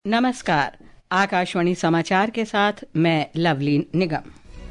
नमस्कार। आकाशवाणी समाचार के साथ मैं लवलीन निगम।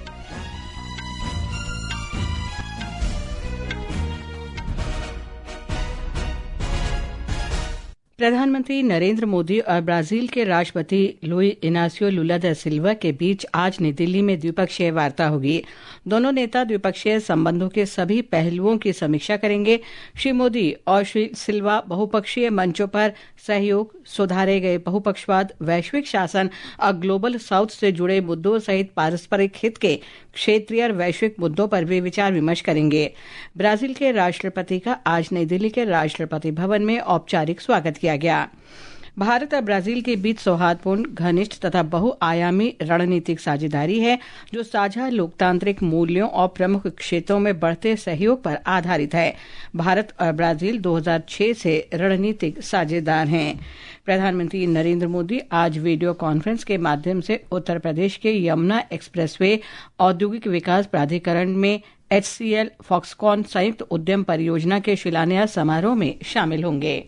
प्रधानमंत्री नरेंद्र मोदी और ब्राजील के राष्ट्रपति लुई इनासियो लुला दा सिल्वा के बीच आज नई दिल्ली में द्विपक्षीय वार्ता होगी। दोनों नेता द्विपक्षीय संबंधों के सभी पहलुओं की समीक्षा करेंगे। श्री मोदी और श्री सिल्वा बहुपक्षीय मंचों पर सहयोग, सुधारे गए बहुपक्षवाद, वैश्विक शासन और ग्लोबल साउथ से जुड़े मुद्दों सहित पारस्परिक हित के क्षेत्रीय और वैश्विक मुद्दों पर भी विचार विमर्श करेंगे। ब्राजील के राष्ट्रपति का आज नई दिल्ली के राष्ट्रपति भवन में औपचारिक स्वागत किया गया। भारत और ब्राजील के बीच सौहार्दपूर्ण, घनिष्ठ तथा बहुआयामी रणनीतिक साझेदारी है जो साझा लोकतांत्रिक मूल्यों और प्रमुख क्षेत्रों में बढ़ते सहयोग पर आधारित है। भारत और ब्राजील 2006 से रणनीतिक साझेदार हैं। प्रधानमंत्री नरेंद्र मोदी आज वीडियो कॉन्फ्रेंस के माध्यम से उत्तर प्रदेश के यमुना एक्सप्रेसवे औद्योगिक विकास प्राधिकरण में HCL फॉक्सकॉन संयुक्त उद्यम परियोजना के शिलान्यास समारोह में शामिल होंगे।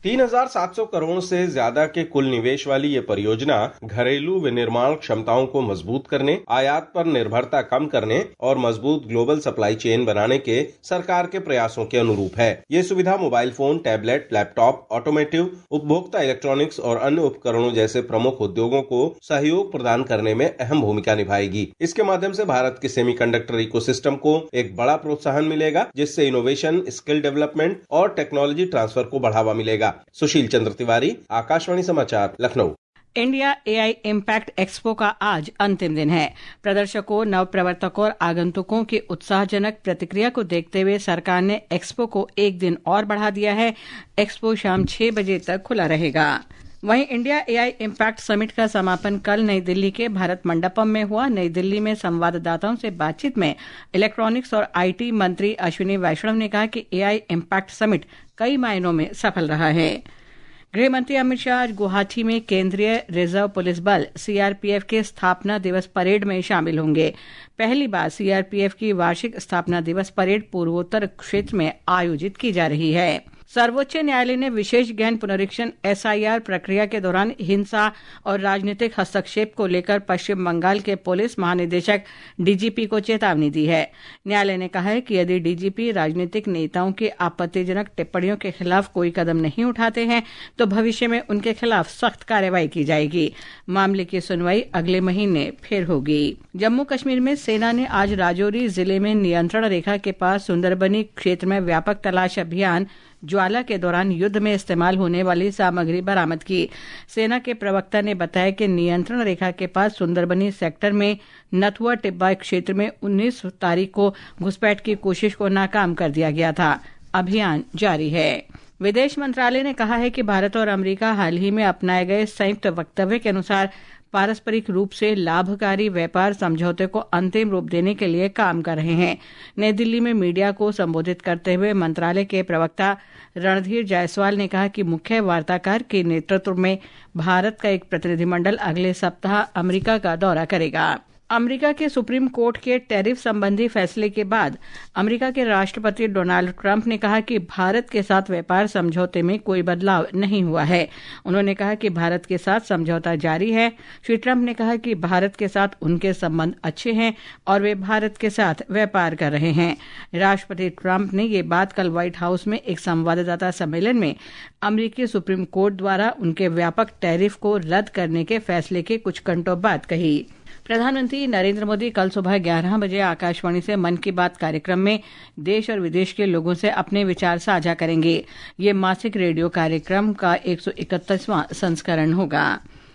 3,700 करोड़ से ज्यादा के कुल निवेश वाली ये परियोजना घरेलू विनिर्माण क्षमताओं को मजबूत करने, आयात पर निर्भरता कम करने और मजबूत ग्लोबल सप्लाई चेन बनाने के सरकार के प्रयासों के अनुरूप है। ये सुविधा mobile phone, tablet, laptop, automotive, उपभोक्ता इलेक्ट्रॉनिक्स और अन्य उपकरणों जैसे प्रमुख उद्योगों को सहयोग प्रदान करने में अहम भूमिका निभाएगी। इसके माध्यम से भारत के सेमीकंडक्टर इकोसिस्टम को एक बड़ा प्रोत्साहन मिलेगा, जिससे इनोवेशन, स्किल डेवलपमेंट और टेक्नोलॉजी ट्रांसफर को बढ़ावा मिलेगा। सुशील चंद्र तिवारी, आकाशवाणी समाचार, Lucknow. India AI impact expo का आज अंतिम दिन है। प्रदर्शकों, नवप्रवर्तकों और आगंतुकों की उत्साहजनक प्रतिक्रिया को देखते हुए सरकार ने एक्सपो को एक दिन और बढ़ा दिया है। एक्सपो शाम 6 बजे तक खुला रहेगा। वहीं इंडिया AI इम्पैक्ट समिट का समापन कल नई दिल्ली के भारत मंडपम में हुआ। नई दिल्ली में संवाददाताओं से बातचीत में इलेक्ट्रॉनिक्स और IT मंत्री अश्विनी वैष्णव ने कहा कि AI इम्पैक्ट समिट कई मायनों में सफल रहा है। गृह मंत्री अमित शाह आज गुवाहाटी में केंद्रीय रिजर्व पुलिस बल CRPF के स्थापना दिवस परेड में शामिल होंगे। पहली बार CRPF की वार्षिक स्थापना दिवस परेड पूर्वोत्तर क्षेत्र में आयोजित की जा रही है। सर्वोच्च न्यायालय ने विशेष गहन पुनरीक्षण SIR प्रक्रिया के दौरान हिंसा और राजनीतिक हस्तक्षेप को लेकर पश्चिम बंगाल के पुलिस महानिदेशक DGP को चेतावनी दी है। न्यायालय ने कहा है कि यदि DGP राजनीतिक नेताओं की आपत्तिजनक टिप्पणियों के खिलाफ कोई कदम नहीं उठाते हैं तो भविष्य में उनके खिलाफ सख्त कार्रवाई की जाएगी। मामले की सुनवाई अगले महीने फिर होगी। जम्मू कश्मीर में सेना ने आज राजौरी जिले में नियंत्रण रेखा के पास सुंदरबनी क्षेत्र में व्यापक तलाश अभियान ज्वाला के दौरान युद्ध में इस्तेमाल होने वाली सामग्री बरामद की। सेना के प्रवक्ता ने बताया कि नियंत्रण रेखा के पास सुंदरबनी सेक्टर में नथुआ टिब्बा क्षेत्र में 19 तारीख को घुसपैठ की कोशिश को नाकाम कर दिया गया था। अभियान जारी है। विदेश मंत्रालय ने कहा है कि भारत और अमेरिका हाल ही में अपनाए गए संयुक्त वक्तव्य के अनुसार पारस्परिक रूप से लाभकारी व्यापार समझौते को अंतिम रूप देने के लिए काम कर रहे हैं। नई दिल्ली में मीडिया को संबोधित करते हुए मंत्रालय के प्रवक्ता रणधीर जायसवाल ने कहा कि मुख्य वार्ताकार के नेतृत्व में भारत का एक प्रतिनिधिमंडल अगले सप्ताह अमेरिका का दौरा करेगा। अमेरिका के सुप्रीम कोर्ट के टैरिफ संबंधी फैसले के बाद अमेरिका के राष्ट्रपति डोनाल्ड ट्रंप ने कहा कि भारत के साथ व्यापार समझौते में कोई बदलाव नहीं हुआ है। उन्होंने कहा कि भारत के साथ समझौता जारी है। श्री ट्रंप ने कहा कि भारत के साथ उनके संबंध अच्छे हैं और वे भारत के साथ व्यापार कर रहे हैं। राष्ट्रपति ट्रंप ने ये बात कल व्हाइट हाउस में एक संवाददाता सम्मेलन में अमेरिकी सुप्रीम कोर्ट द्वारा उनके व्यापक टैरिफ को रद्द करने के फैसले के कुछ घंटों बाद कही। प्रधानमंत्री नरेंद्र मोदी कल सुबह 11 बजे आकाशवाणी से मन की बात कार्यक्रम में देश और विदेश के लोगों से अपने विचार साझा करेंगे। ये मासिक रेडियो कार्यक्रम का 131वां संस्करण होगा।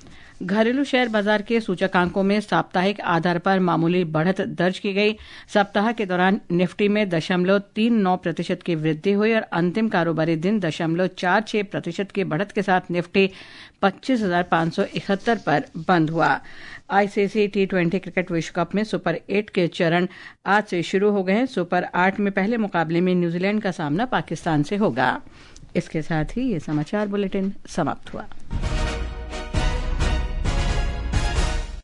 घरेलू शेयर बाजार के सूचकांकों में साप्ताहिक आधार पर मामूली बढ़त दर्ज की गई। सप्ताह के दौरान निफ्टी में 0.39% की वृद्धि हुई और अंतिम कारोबारी दिन 0.46% की बढ़त के साथ निफ्टी 25,571 पर बंद हुआ। ICC T20 क्रिकेट विश्व कप में सुपर 8 के चरण आज से शुरू हो गए हैं। सुपर 8 में पहले मुकाबले में न्यूजीलैंड का सामना पाकिस्तान से होगा। इसके साथ ही ये समाचार बुलेटिन समाप्त हुआ।